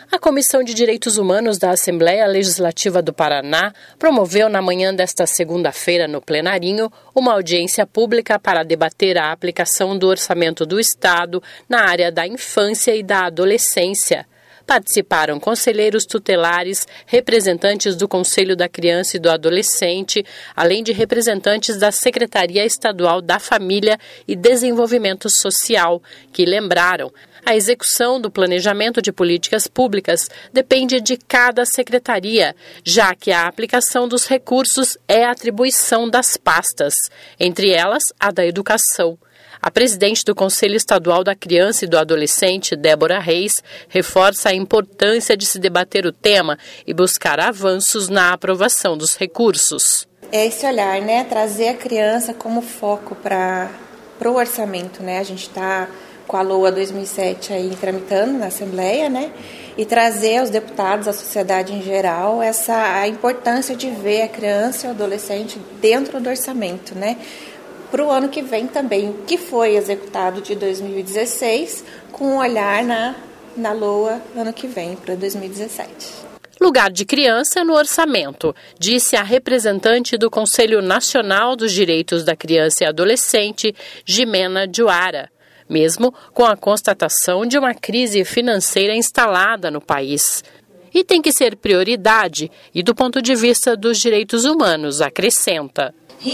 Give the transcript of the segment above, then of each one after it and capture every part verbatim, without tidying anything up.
A Comissão de Direitos Humanos da Assembleia Legislativa do Paraná promoveu na manhã desta segunda-feira no plenarinho uma audiência pública para debater a aplicação do orçamento do Estado na área da infância e da adolescência. Participaram conselheiros tutelares, representantes do Conselho da Criança e do Adolescente, além de representantes da Secretaria Estadual da Família e Desenvolvimento Social, que lembraram: a execução do planejamento de políticas públicas depende de cada secretaria, já que a aplicação dos recursos é atribuição das pastas, entre elas a da educação. A presidente do Conselho Estadual da Criança e do Adolescente, Débora Reis, reforça a importância de se debater o tema e buscar avanços na aprovação dos recursos. É esse olhar, né? Trazer a criança como foco para o orçamento, né? A gente está com a LOA dois mil e sete aí tramitando na Assembleia, né? E trazer aos deputados, à sociedade em geral, essa, a importância de ver a criança e o adolescente dentro do orçamento, né? Para o ano que vem também, o que foi executado de dois mil e dezesseis, com um olhar na, na LOA ano que vem, para dois mil e dezessete. Lugar de criança no orçamento, disse a representante do Conselho Nacional dos Direitos da Criança e Adolescente, Jimena Juara, mesmo com a constatação de uma crise financeira instalada no país. E tem que ser prioridade e do ponto de vista dos direitos humanos, acrescenta.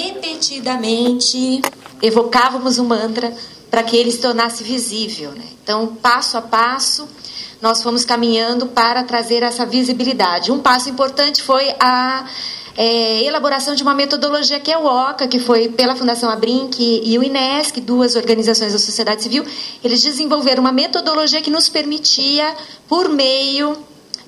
Repetidamente evocávamos um mantra para que ele se tornasse visível, né? Então, passo a passo, nós fomos caminhando para trazer essa visibilidade. Um passo importante foi a é, elaboração de uma metodologia que é o OCA, que foi pela Fundação Abrinq e o INESC, duas organizações da sociedade civil. Eles desenvolveram uma metodologia que nos permitia, por meio,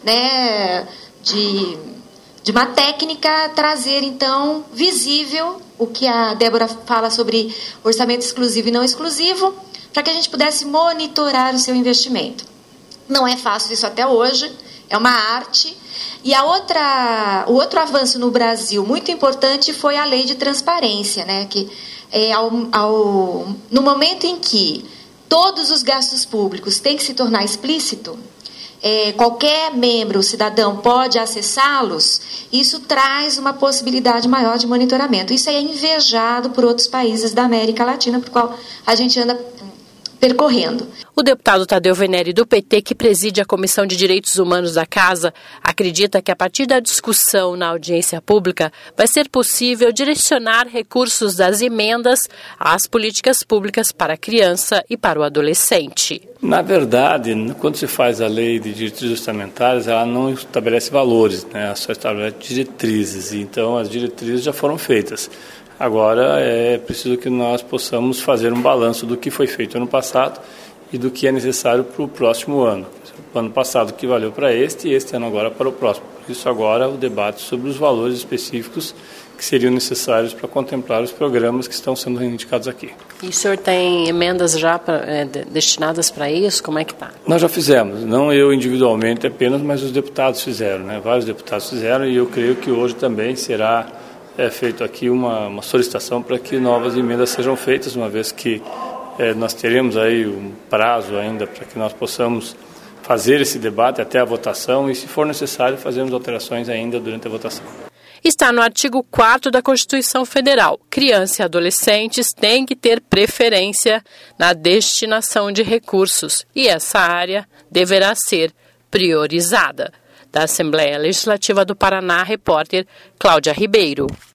né, de... de uma técnica, trazer, então, visível o que a Débora fala sobre orçamento exclusivo e não exclusivo, para que a gente pudesse monitorar o seu investimento. Não é fácil isso até hoje, é uma arte. E a outra, o outro avanço no Brasil muito importante foi a lei de transparência, né? Que é ao, ao, no momento em que todos os gastos públicos têm que se tornar explícito, É, qualquer membro, cidadão, pode acessá-los, isso traz uma possibilidade maior de monitoramento. Isso é invejado por outros países da América Latina, por qual a gente anda percorrendo. O deputado Tadeu Venere, do P T, que preside a Comissão de Direitos Humanos da Casa, acredita que a partir da discussão na audiência pública vai ser possível direcionar recursos das emendas às políticas públicas para a criança e para o adolescente. Na verdade, quando se faz a lei de diretrizes orçamentárias, ela não estabelece valores, né? Ela só estabelece diretrizes, então as diretrizes já foram feitas. Agora é preciso que nós possamos fazer um balanço do que foi feito ano passado e do que é necessário para o próximo ano. O ano passado que valeu para este e este ano agora para o próximo. Por isso agora o debate sobre os valores específicos que seriam necessários para contemplar os programas que estão sendo reivindicados aqui. E o senhor tem emendas já pra, é, destinadas para isso? Como é que está? Nós já fizemos, não eu individualmente apenas, mas os deputados fizeram, né? Vários deputados fizeram e eu creio que hoje também será é feito aqui uma, uma solicitação para que novas emendas sejam feitas, uma vez que é, nós teremos aí um prazo ainda para que nós possamos fazer esse debate até a votação e, se for necessário, fazermos alterações ainda durante a votação. Está no artigo quarto da Constituição Federal. Crianças e adolescentes têm que ter preferência na destinação de recursos e essa área deverá ser priorizada. Da Assembleia Legislativa do Paraná, repórter Cláudia Ribeiro.